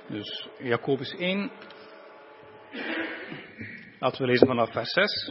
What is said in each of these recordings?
Dus Jacobus 1. Laten we lezen vanaf vers 6.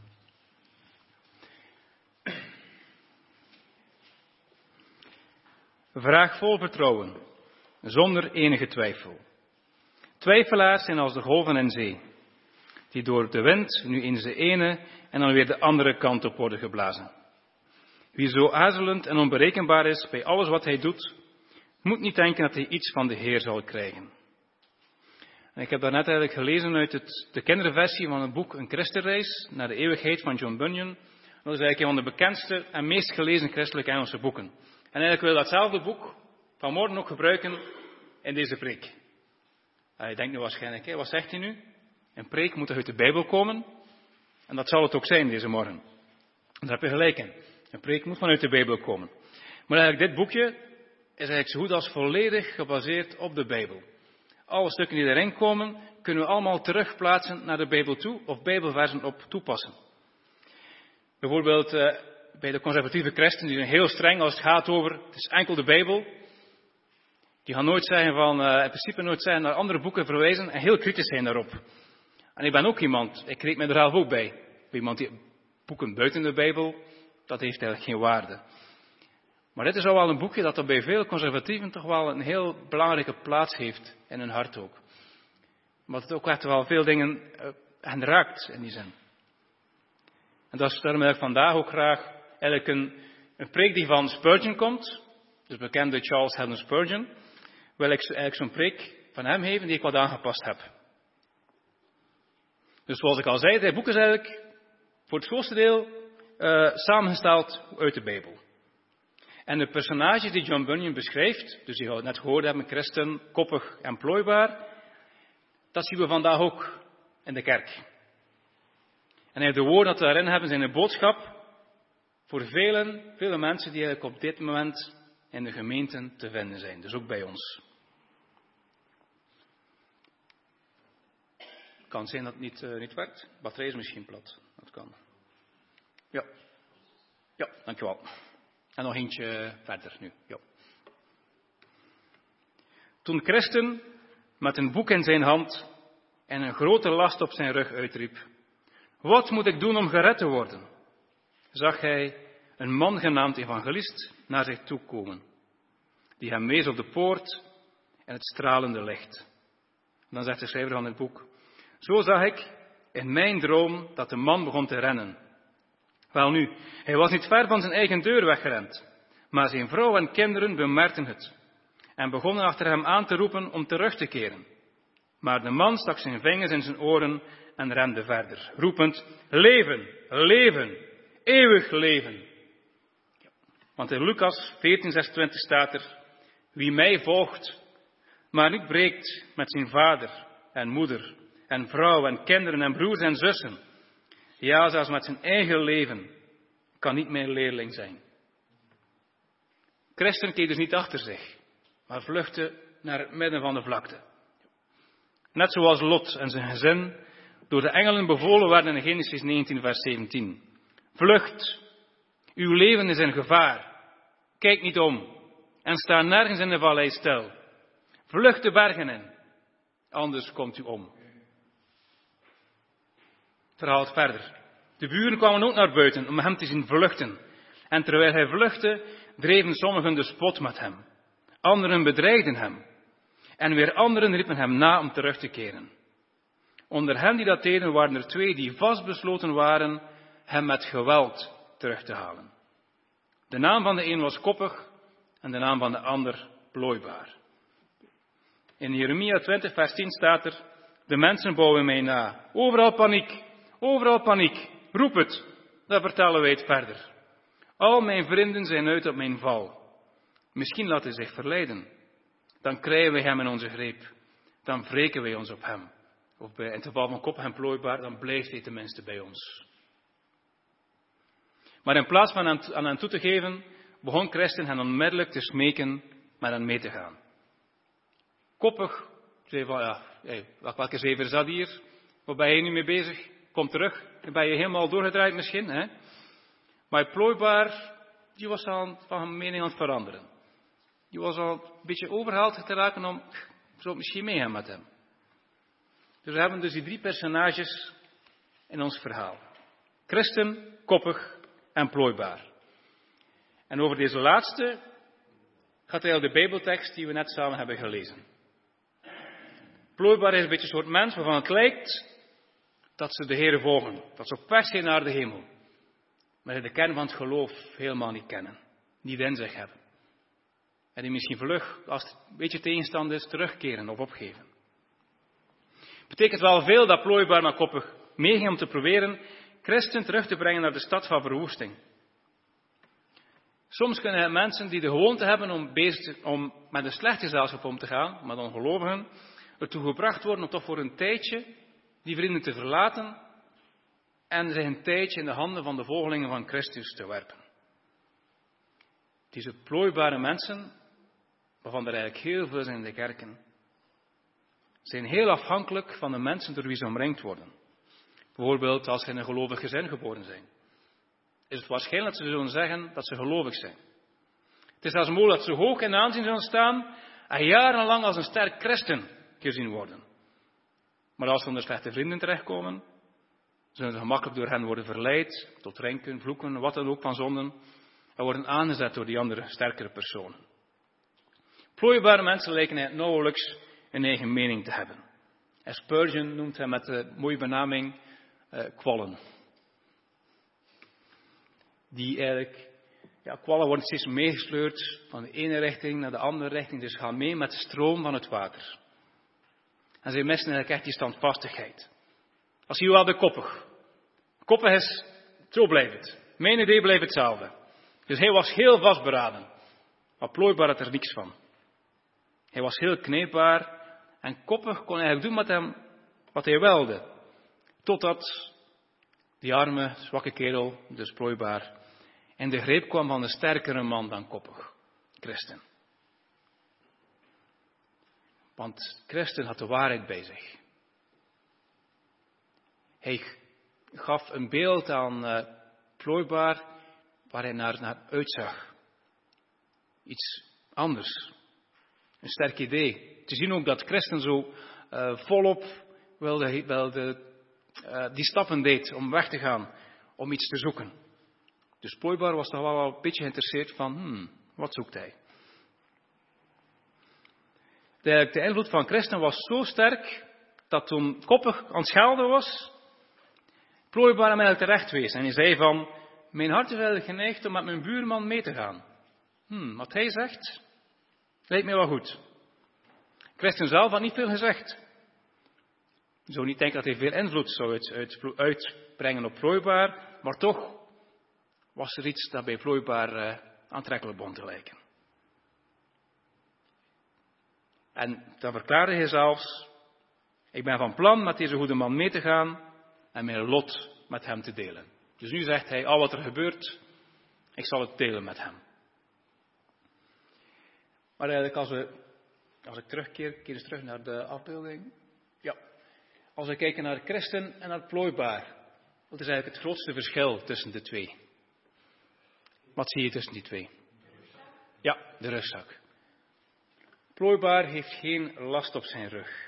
Vraag vol vertrouwen, zonder enige twijfel. Twijfelaars zijn als de golven in zee, die door de wind nu eens de ene en dan weer de andere kant op worden geblazen. Wie zo aarzelend en onberekenbaar is bij alles wat hij doet, moet niet denken dat hij iets van de Heer zal krijgen. En ik heb daarnet eigenlijk gelezen uit de kinderversie van het boek Een Christenreis naar de eeuwigheid van John Bunyan. Dat is eigenlijk een van de bekendste en meest gelezen christelijke Engelse boeken. En eigenlijk wil ik datzelfde boek vanmorgen ook gebruiken in deze preek. Je denkt nu waarschijnlijk, wat zegt hij nu? Een preek moet uit de Bijbel komen. En dat zal het ook zijn deze morgen. Daar heb je gelijk in. Een preek moet vanuit de Bijbel komen. Maar eigenlijk dit boekje is eigenlijk zo goed als volledig gebaseerd op de Bijbel. Alle stukken die erin komen, kunnen we allemaal terugplaatsen naar de Bijbel toe of Bijbelversen op toepassen. Bijvoorbeeld bij de conservatieve christenen, die zijn heel streng als het gaat over, het is enkel de Bijbel. Die gaan nooit zeggen in principe nooit zeggen naar andere boeken verwijzen en heel kritisch zijn daarop. En ik ben ook iemand, ik kreeg me er zelf ook bij iemand die boeken buiten de Bijbel, dat heeft eigenlijk geen waarde. Maar dit is al wel een boekje dat bij veel conservatieven toch wel een heel belangrijke plaats heeft in hun hart ook. Omdat het ook echt wel veel dingen hen raakt in die zin. En dat is daarom dat ik vandaag ook graag eigenlijk een preek die van Spurgeon komt, dus bekende Charles Haddon Spurgeon, wil ik eigenlijk zo'n preek van hem geven die ik wat aangepast heb. Dus zoals ik al zei, dit boek is eigenlijk voor het grootste deel samengesteld uit de Bijbel. En de personages die John Bunyan beschrijft, dus die we net gehoord hebben, christen, koppig en plooibaar, dat zien we vandaag ook in de kerk. En de woorden dat we daarin hebben zijn een boodschap voor vele mensen die eigenlijk op dit moment in de gemeenten te vinden zijn. Dus ook bij ons. Het kan zijn dat het niet werkt. De batterij is misschien plat. Dat kan. Ja, dankjewel. En nog eentje verder nu. Ja. Toen Christen met een boek in zijn hand en een grote last op zijn rug uitriep: wat moet ik doen om gered te worden? Zag hij een man genaamd evangelist naar zich toe komen, die hem wees op de poort en het stralende licht. En dan zegt de schrijver van het boek: zo zag ik in mijn droom dat de man begon te rennen. Welnu, hij was niet ver van zijn eigen deur weggerend, maar zijn vrouw en kinderen bemerkten het en begonnen achter hem aan te roepen om terug te keren. Maar de man stak zijn vingers in zijn oren en rende verder, roepend: leven, leven, eeuwig leven. Want in Lucas 14:26 staat er: wie mij volgt, maar niet breekt met zijn vader en moeder en vrouw en kinderen en broers en zussen, ja, zelfs met zijn eigen leven, kan niet mijn leerling zijn. Christen keek dus niet achter zich, maar vluchtte naar het midden van de vlakte. Net zoals Lot en zijn gezin door de engelen bevolen werden in Genesis 19 vers 17. Vlucht, uw leven is in gevaar. Kijk niet om en sta nergens in de vallei stil. Vlucht de bergen in, anders komt u om. Het verhaal gaat verder. De buren kwamen ook naar buiten om hem te zien vluchten. En terwijl hij vluchtte, dreven sommigen de spot met hem. Anderen bedreigden hem. En weer anderen riepen hem na om terug te keren. Onder hen die dat deden waren er 2 die vastbesloten waren hem met geweld terug te halen. De naam van de een was koppig en de naam van de ander plooibaar. In Jeremia 20 vers 10 staat er: de mensen bouwen mij na. Overal paniek, roep het, dan vertellen wij het verder. Al mijn vrienden zijn uit op mijn val. Misschien laat hij zich verleiden. Dan krijgen wij hem in onze greep. Dan wreken wij ons op hem. Of in het geval van koppig en plooibaar, dan blijft hij tenminste bij ons. Maar in plaats van aan hen toe te geven, begon Christen hen onmiddellijk te smeken met hen mee te gaan. Koppig, zei van, welke zever is dat hier? Waar ben je nu mee bezig? Kom terug. Dan ben je helemaal doorgedraaid misschien. Hè? Maar plooibaar, die was al van mening aan het veranderen. Die was al een beetje overhaald te raken om zou misschien meegaan met hem. Dus we hebben dus die 3 personages in ons verhaal. Christen, koppig en plooibaar. En over deze laatste gaat hij al de Bijbeltekst die we net samen hebben gelezen. Plooibaar is een beetje een soort mens waarvan het lijkt dat ze de Heere volgen. Dat ze op weg zijn naar de hemel. Maar de kern van het geloof helemaal niet kennen. Niet in zich hebben. En die misschien vlug, als het een beetje tegenstand is, terugkeren of opgeven. Betekent wel veel dat plooibaar maar koppig meeging om te proberen christen terug te brengen naar de stad van verwoesting. Soms kunnen mensen die de gewoonte hebben om met een slecht gezelschap om te gaan, met ongelovigen, ertoe gebracht worden om toch voor een tijdje die vrienden te verlaten en zich een tijdje in de handen van de volgelingen van Christus te werpen. Deze plooibare mensen, waarvan er eigenlijk heel veel zijn in de kerken, zijn heel afhankelijk van de mensen door wie ze omringd worden. Bijvoorbeeld als ze in een gelovig gezin geboren zijn. Is het waarschijnlijk dat ze zullen zeggen dat ze gelovig zijn. Het is zelfs mogelijk dat ze hoog in aanzien zullen staan en jarenlang als een sterk christen gezien worden. Maar als ze onder slechte vrienden terechtkomen, zullen ze gemakkelijk door hen worden verleid tot drinken, vloeken, wat dan ook van zonden, en worden aangezet door die andere sterkere personen. Plooibare mensen lijken eigenlijk nauwelijks een eigen mening te hebben. En Spurgeon noemt hem met de mooie benaming kwallen. Die eigenlijk, kwallen worden steeds meegesleurd van de ene richting naar de andere richting, dus gaan mee met de stroom van het water. En zij missen eigenlijk echt die standvastigheid. Als je wel de koppig. Koppig is, zo blijft het. Mijn idee blijft hetzelfde. Dus hij was heel vastberaden. Maar plooibaar had er niks van. Hij was heel kneepbaar en koppig kon eigenlijk doen met hem wat hij wilde. Totdat die arme, zwakke kerel, dus plooibaar, in de greep kwam van een sterkere man dan koppig. Christen. Want Christen had de waarheid bij zich. Hij gaf een beeld aan plooibaar waar hij naar uitzag. Iets anders. Een sterk idee. Te zien ook dat Christen zo volop die stappen deed om weg te gaan, om iets te zoeken. Dus plooibaar was toch wel een beetje geïnteresseerd van, wat zoekt hij? De invloed van Christen was zo sterk, dat toen koppig aan het schelden was, plooibaar hem eigenlijk terecht wees. En hij zei van, mijn hart is eigenlijk geneigd om met mijn buurman mee te gaan. Wat hij zegt, lijkt mij wel goed. Christen zelf had niet veel gezegd. Je zou niet denken dat hij veel invloed zou uitbrengen op plooibaar, maar toch was er iets dat bij plooibaar aantrekkelijk begon te lijken. En dan verklaarde hij zelfs, ik ben van plan met deze goede man mee te gaan en mijn lot met hem te delen. Dus nu zegt hij, al wat er gebeurt, ik zal het delen met hem. Maar eigenlijk als ik keer eens terug naar de afbeelding. Ja, als we kijken naar christen en naar plooibaar. Wat is eigenlijk het grootste verschil tussen de twee? Wat zie je tussen die twee? Ja, de rugzak. Plooibaar heeft geen last op zijn rug.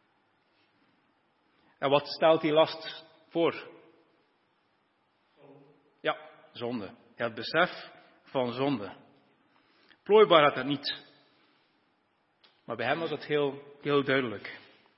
En wat stelt die last voor? Ja, zonde. Ja, het besef van zonde. Plooibaar had dat niet. Maar bij hem was dat heel, heel duidelijk.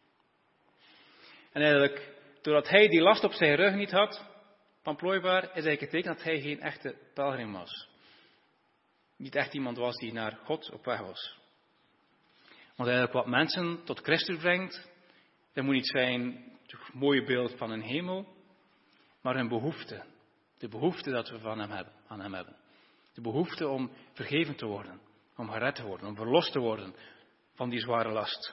En eigenlijk, doordat hij die last op zijn rug niet had, van plooibaar, is eigenlijk het teken dat hij geen echte pelgrim was. Niet echt iemand was die naar God op weg was. Want eigenlijk wat mensen tot Christus brengt, dat moet niet zijn het mooie beeld van een hemel, maar hun behoefte. De behoefte dat we aan hem hebben. De behoefte om vergeven te worden, om gered te worden, om verlost te worden van die zware last.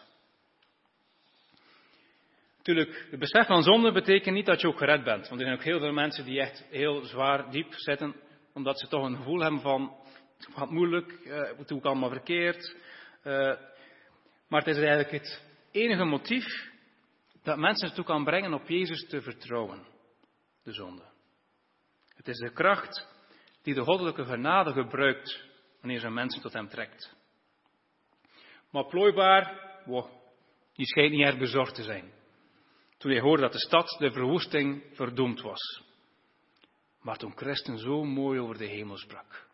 Natuurlijk, het besef van zonde betekent niet dat je ook gered bent. Want er zijn ook heel veel mensen die echt heel zwaar diep zitten, omdat ze toch een gevoel hebben van, het gaat moeilijk, het doe ik allemaal verkeerd. Maar het is eigenlijk het enige motief dat mensen ertoe kan brengen op Jezus te vertrouwen. De zonde. Het is de kracht die de goddelijke genade gebruikt wanneer ze mensen tot hem trekt. Maar plooibaar, die schijnt niet erg bezorgd te zijn. Toen hij hoorde dat de stad de verwoesting verdoemd was. Maar toen Christen zo mooi over de hemel sprak.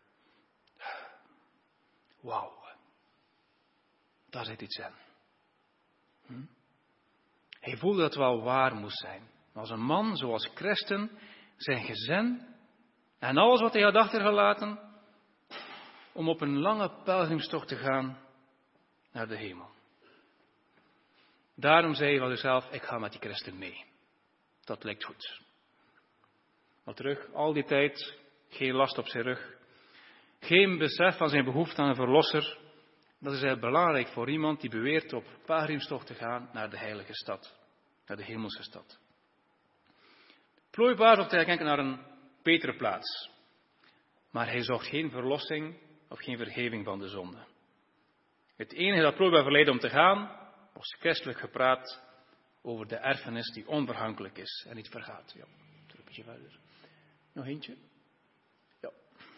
Wauw. Daar zit iets in. Hij voelde dat het wel waar moest zijn. Als een man zoals Christen, zijn gezin en alles wat hij had achtergelaten, om op een lange pelgrimstocht te gaan naar de hemel. Daarom zei hij van zichzelf, ik ga met die Christen mee. Dat lijkt goed. Maar terug, al die tijd, geen last op zijn rug. Geen besef van zijn behoefte aan een verlosser. Dat is heel belangrijk voor iemand die beweert op pelgrimstocht te gaan naar de heilige stad. Naar de hemelse stad. Plooibaar zocht eigenlijk naar een betere plaats. Maar hij zocht geen verlossing of geen vergeving van de zonde. Het enige dat Plooibaar verleidde om te gaan, was christelijk gepraat over de erfenis die onvergankelijk is en niet vergaat. Ja, een beetje verder. Nog eentje. Ja.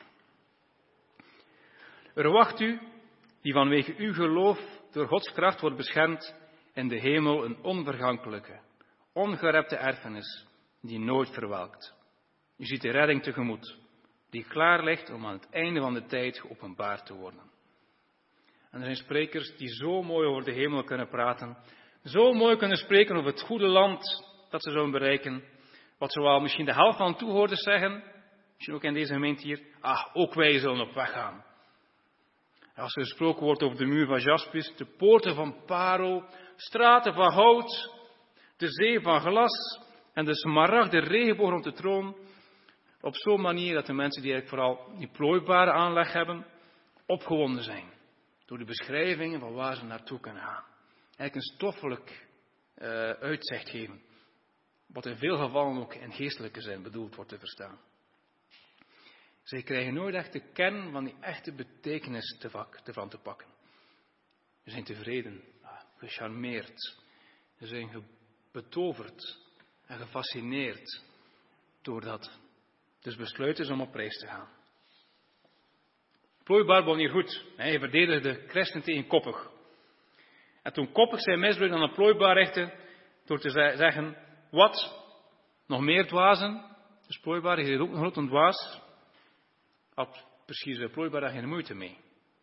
Er wacht u, die vanwege uw geloof door Gods kracht wordt beschermd, in de hemel een onvergankelijke, ongerepte erfenis die nooit verwelkt. U ziet de redding tegemoet, die klaar ligt om aan het einde van de tijd geopenbaard te worden. En er zijn sprekers die zo mooi over de hemel kunnen praten, zo mooi kunnen spreken over het goede land dat ze zullen bereiken, wat zowel misschien de helft van toehoorders zeggen, misschien ook in deze gemeente hier, ook wij zullen op weg gaan. Als er gesproken wordt over de muur van jaspis, de poorten van parel, straten van hout, de zee van glas en de smaragden regenboog rond de troon, op zo'n manier dat de mensen die eigenlijk vooral die plooibare aanleg hebben, opgewonden zijn. Door de beschrijvingen van waar ze naartoe kunnen gaan. Eigenlijk een stoffelijk uitzicht geven. Wat in veel gevallen ook in geestelijke zin bedoeld wordt te verstaan. Zij krijgen nooit echt de kern van die echte betekenis ervan te pakken. Ze zijn tevreden, gecharmeerd. Ze zijn betoverd en gefascineerd door dat. Dus besluiten ze om op reis te gaan. Plooibaar begon hier goed. Hij verdedigde christen tegen Koppig. En toen Koppig zijn misbruik aan de Plooibaar richtte, door te zeggen, wat? Nog meer dwazen? Dus Plooibaar is ook nog een dwaas. Had precies Plooibaar daar geen moeite mee.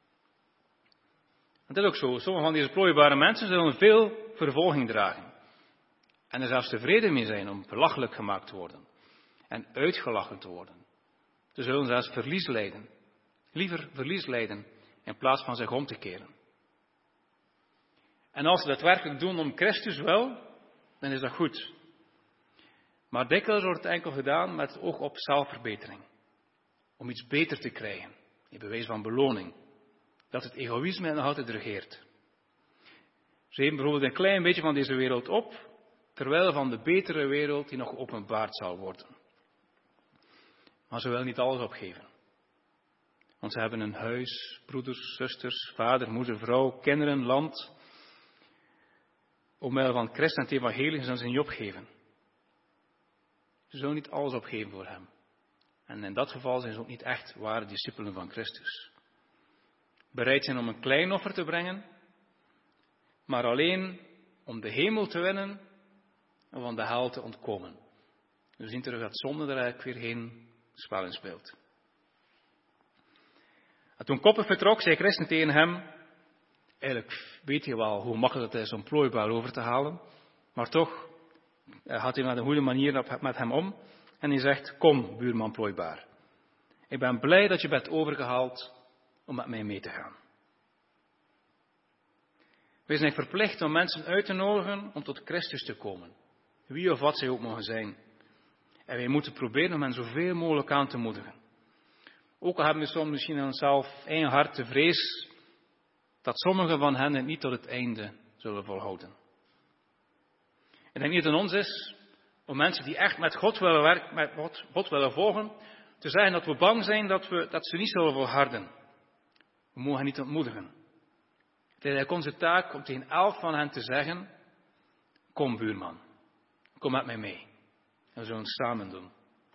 En dat is ook zo. Sommige van deze plooibare mensen zullen veel vervolging dragen. En er zelfs tevreden mee zijn om belachelijk gemaakt te worden. En uitgelachen te worden. Ze zullen zelfs verlies lijden. Liever verlies lijden in plaats van zich om te keren. En als ze dat werkelijk doen om Christus wel, dan is dat goed. Maar dikwijls wordt het enkel gedaan met het oog op zelfverbetering. Om iets beter te krijgen, in bewijs van beloning. Dat het egoïsme nog altijd regeert. Ze geven bijvoorbeeld een klein beetje van deze wereld op, terwijl van de betere wereld die nog geopenbaard zal worden. Maar ze willen niet alles opgeven. Want ze hebben een huis, broeders, zusters, vader, moeder, vrouw, kinderen, land. Omwille van Christus en het evangelie zullen ze niet opgeven. Ze zullen niet alles opgeven voor hem. En in dat geval zijn ze ook niet echt ware discipelen van Christus. Bereid zijn om een klein offer te brengen, maar alleen om de hemel te winnen en van de hel te ontkomen. We zien terug dat zonde er eigenlijk weer geen spel in speelt. En toen Koppig vertrok, zei Christen tegen hem, eigenlijk weet je wel hoe makkelijk het is om Plooibaar over te halen, maar toch gaat hij met een goede manier met hem om. En hij zegt, kom buurman Plooibaar. Ik ben blij dat je bent overgehaald om met mij mee te gaan. Wij zijn verplicht om mensen uit te nodigen om tot Christus te komen. Wie of wat zij ook mogen zijn. En wij moeten proberen om hen zoveel mogelijk aan te moedigen. Ook al hebben we soms misschien in onszelf eigen hart de vrees dat sommigen van hen het niet tot het einde zullen volhouden. Ik denk niet dat het ons is om mensen die echt met God willen werken, met God willen volgen, te zeggen dat we bang zijn dat ze niet zullen volharden. We mogen hen niet ontmoedigen. Het is eigenlijk onze taak om tegen 11 van hen te zeggen, kom buurman, kom met mij mee. En we zullen het samen doen.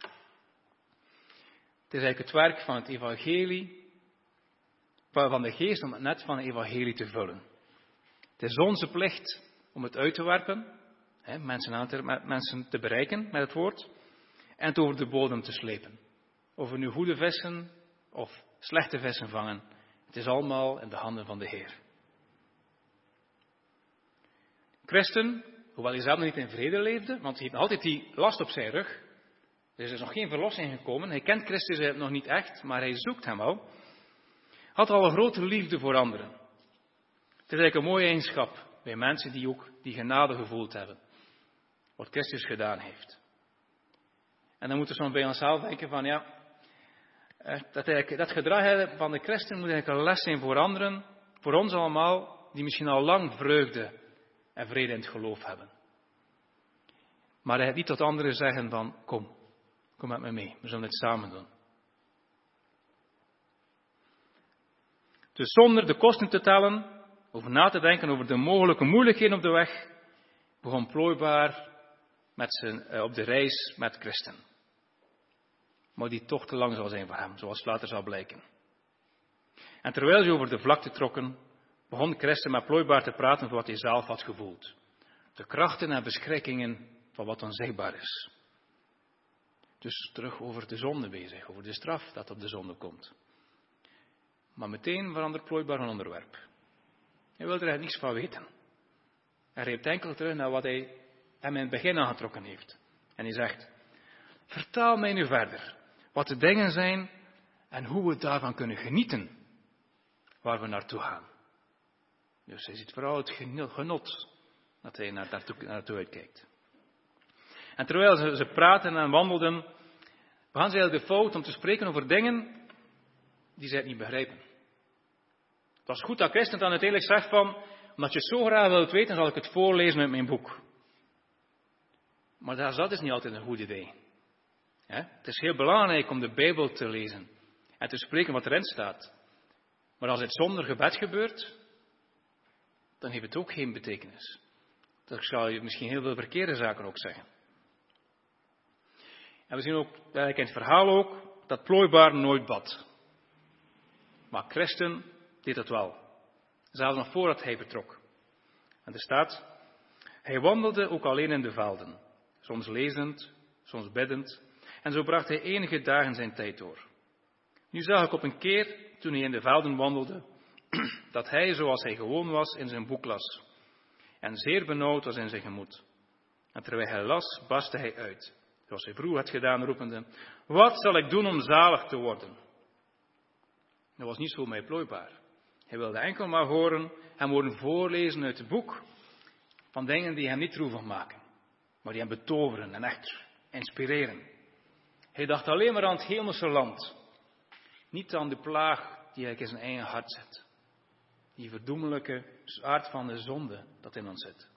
Het is eigenlijk het werk van het evangelie, van de geest om het net van het evangelie te vullen. Het is onze plicht om het uit te werpen, mensen te bereiken met het woord, en het over de bodem te slepen. Of we nu goede vissen of slechte vissen vangen, het is allemaal in de handen van de Heer. Christen, hoewel hij zelf nog niet in vrede leefde, want hij heeft nog altijd die last op zijn rug. Dus er is nog geen verlossing gekomen. Hij kent Christus nog niet echt, maar hij zoekt hem al. Had al een grote liefde voor anderen. Het is eigenlijk een mooie eigenschap bij mensen die ook die genade gevoeld hebben. Wat Christus gedaan heeft. En dan moeten we soms bij onszelf denken van dat gedrag van de christen moet eigenlijk een les zijn voor anderen, voor ons allemaal, die misschien al lang vreugde en vrede in het geloof hebben. Maar hij niet tot anderen zeggen van, kom met me mee, we zullen het samen doen. Dus zonder de kosten te tellen, over na te denken over de mogelijke moeilijkheden op de weg, begon Plooibaar op de reis met Christen. Maar die toch te lang zal zijn voor hem, zoals later zal blijken. En terwijl ze over de vlakte trokken, begon Christen met Plooibaar te praten over wat hij zelf had gevoeld. De krachten en verschrikkingen van wat onzichtbaar is. Dus terug over de zonde bezig, over de straf dat op de zonde komt. Maar meteen verandert Plooibaar van onderwerp. Hij wil er niets van weten. Hij grijpt enkel terug naar wat hij hem in het begin aangetrokken heeft. En hij zegt, vertel mij nu verder wat de dingen zijn en hoe we daarvan kunnen genieten waar we naartoe gaan. Dus hij ziet vooral het genot dat hij naartoe uitkijkt. En terwijl ze praten en wandelden, begaan ze eigenlijk de fout om te spreken over dingen die zij niet begrijpen. Het was goed dat Christen dan uiteindelijk zegt van, omdat je het zo graag wilt weten, zal ik het voorlezen uit mijn boek. Maar dat is niet altijd een goed idee. Het is heel belangrijk om de Bijbel te lezen en te spreken wat erin staat. Maar als het zonder gebed gebeurt, dan heeft het ook geen betekenis. Dat zal je misschien heel veel verkeerde zaken ook zeggen. En we zien ook, in het verhaal ook, dat Plooibaar nooit bad. Maar Christen deed dat wel. Zelfs nog voordat hij vertrok. En er staat, hij wandelde ook alleen in de velden. Soms lezend, soms biddend. En zo bracht hij enige dagen zijn tijd door. Nu zag ik op een keer, toen hij in de velden wandelde, dat hij, zoals hij gewoon was, in zijn boek las. En zeer benauwd was in zijn gemoed. En terwijl hij las, barstte hij uit. Zoals hij vroeger had gedaan, roepende, wat zal ik doen om zalig te worden? Dat was niet zo met Plooibaar. Hij wilde enkel maar horen voorlezen uit het boek van dingen die hem niet droevig maken. Maar die hem betoveren en echt inspireren. Hij dacht alleen maar aan het hemelse land. Niet aan de plaag die hij in zijn eigen hart zet. Die verdoemelijke aard van de zonde dat in ons zit.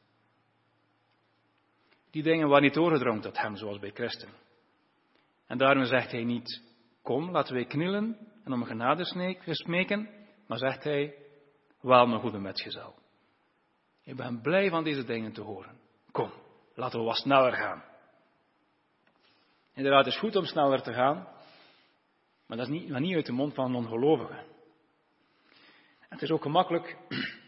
Die dingen waren niet doorgedrongen tot hem, zoals bij Christen. En daarom zegt hij niet, kom, laten wij knielen en om genade smeken. Maar zegt hij, wel mijn goede metgezel. Ik ben blij van deze dingen te horen. Kom, laten we wat sneller gaan. Inderdaad, het is goed om sneller te gaan. Maar dat is niet uit de mond van een ongelovige. Het is ook gemakkelijk.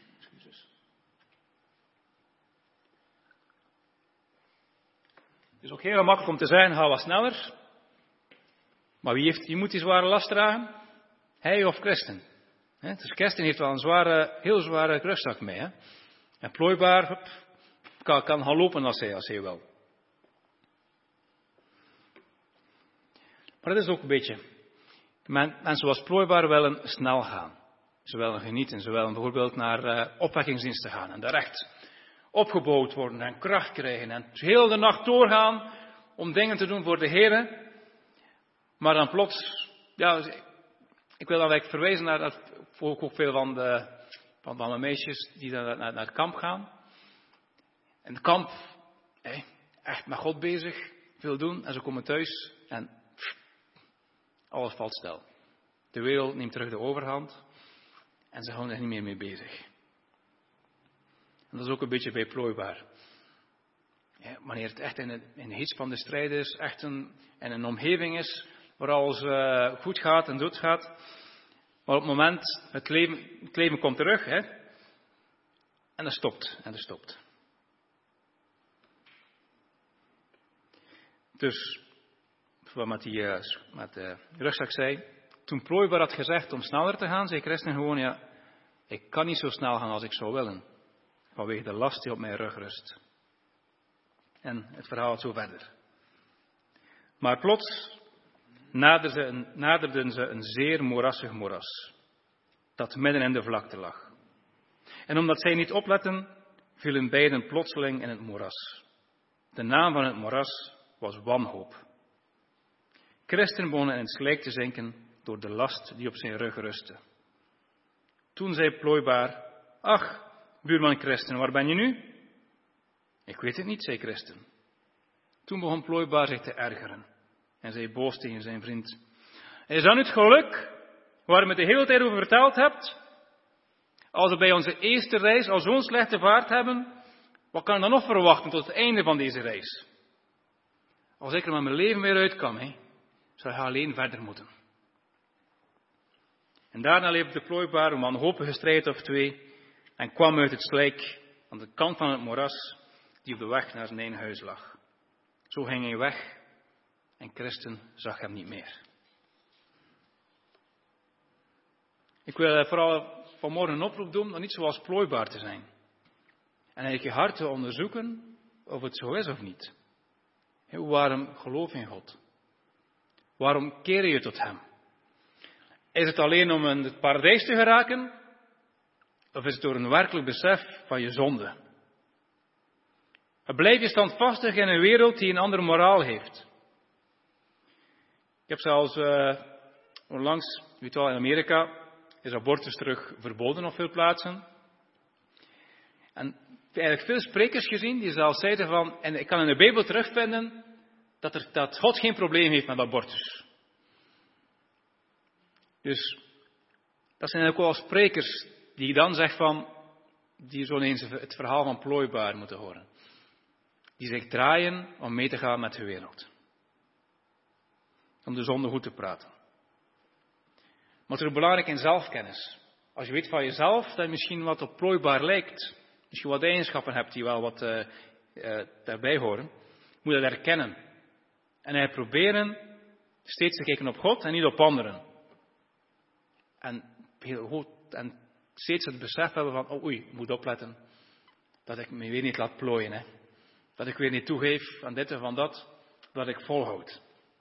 Het is ook heel gemakkelijk om te zeggen, ga wat sneller. Maar wie moet die zware last dragen? Hij of Christen? Dus Christen heeft wel een heel zware rugzak mee. Hè? En Plooibaar kan gaan lopen als hij wil. Maar dat is ook een beetje. Mensen zoals Plooibaar willen snel gaan. Ze willen genieten. Ze willen bijvoorbeeld naar opwekkingsdiensten gaan. En daar echt opgebouwd worden en kracht krijgen. En heel de nacht doorgaan om dingen te doen voor de Heer. Maar dan plots, ik wil dan eigenlijk verwijzen naar dat ook veel van de meisjes die naar het kamp gaan. En het kamp, echt met God bezig, veel doen. En ze komen thuis en alles valt stil. De wereld neemt terug de overhand en ze gaan er niet meer mee bezig. En dat is ook een beetje bij Plooibaar. Wanneer het echt in de hits van de strijd is, echt in een omgeving is waar alles goed gaat en dood gaat. Maar op het moment, het leven komt terug, en dat stopt. Dus, wat met de rugzak zei, toen Plooibaar had gezegd om sneller te gaan, zei Christen gewoon, ja, ik kan niet zo snel gaan als ik zou willen, vanwege de last die op mijn rug rust. En het verhaal gaat zo verder. Maar plots naderden ze een zeer moerassig moeras, dat midden in de vlakte lag. En omdat zij niet opletten, vielen beiden plotseling in het moeras. De naam van het moeras was wanhoop. Christen begon in het slijk te zinken door de last die op zijn rug rustte. Toen zei Plooibaar, ach, buurman Christen, waar ben je nu? Ik weet het niet, zei Christen. Toen begon Plooibaar zich te ergeren en zei boos tegen zijn vriend, is dat nu het geluk waar je me de hele tijd over verteld hebt? Als we bij onze eerste reis al zo'n slechte vaart hebben, wat kan ik dan nog verwachten tot het einde van deze reis? Als ik er met mijn leven weer uit kan, zou hij alleen verder moeten. En daarna leefde Plooibaar een wanhopige strijd of twee en kwam uit het slijk aan de kant van het moeras die op de weg naar zijn eigen huis lag. Zo ging hij weg en Christen zag hem niet meer. Ik wil vooral vanmorgen een oproep doen om niet zoals Plooibaar te zijn. En eigenlijk je hart te onderzoeken of het zo is of niet. Waarom geloof je in God? Waarom keer je tot hem? Is het alleen om in het paradijs te geraken? Of is het door een werkelijk besef van je zonde? Blijf je standvastig in een wereld die een andere moraal heeft? Ik heb zelfs onlangs, weet je wel, in Amerika is abortus terug verboden op veel plaatsen. En ik heb eigenlijk veel sprekers gezien die zelfs zeiden van, en ik kan in de Bijbel terugvinden, dat God geen probleem heeft met abortus. Dus dat zijn ook wel sprekers die dan zeggen van, die zo eens het verhaal van Plooibaar moeten horen. Die zich draaien om mee te gaan met de wereld. Om de zonde goed te praten. Maar het is belangrijk in zelfkennis. Als je weet van jezelf dat je misschien wat op Plooibaar lijkt, misschien wat eigenschappen hebt die wel wat daarbij horen, moet je dat herkennen. En hij proberen steeds te kijken op God en niet op anderen. En steeds het besef hebben van, oei, ik moet opletten dat ik me weer niet laat plooien. Hè. Dat ik weer niet toegeef aan dit en van dat, dat ik volhoud.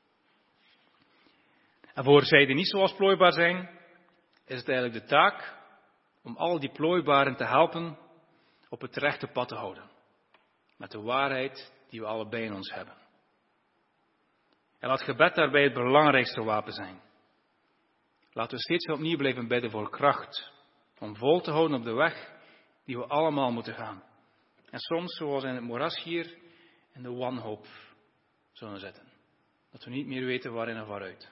En voor zij die niet zoals Plooibaar zijn, is het eigenlijk de taak om al die Plooibaren te helpen op het rechte pad te houden. Met de waarheid die we allebei in ons hebben. En laat gebed daarbij het belangrijkste wapen zijn. Laten we steeds opnieuw blijven bidden voor kracht. Om vol te houden op de weg die we allemaal moeten gaan. En soms, zoals in het moeras hier, in de wanhoop zullen zitten. Dat we niet meer weten waarin en waaruit.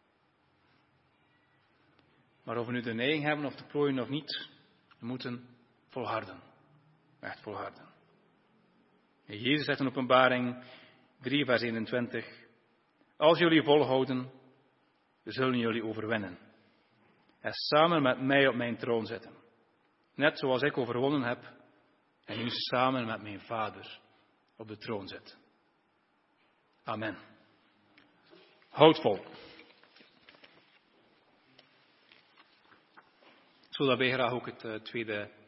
Maar of we nu de neiging hebben of te plooien of niet, we moeten volharden. Echt volharden. En Jezus zegt in Openbaring 3 vers 21. Als jullie volhouden, zullen jullie overwinnen. En samen met mij op mijn troon zitten. Net zoals ik overwonnen heb en nu samen met mijn Vader op de troon zit. Amen. Houd vol. Zodat wij graag ook het tweede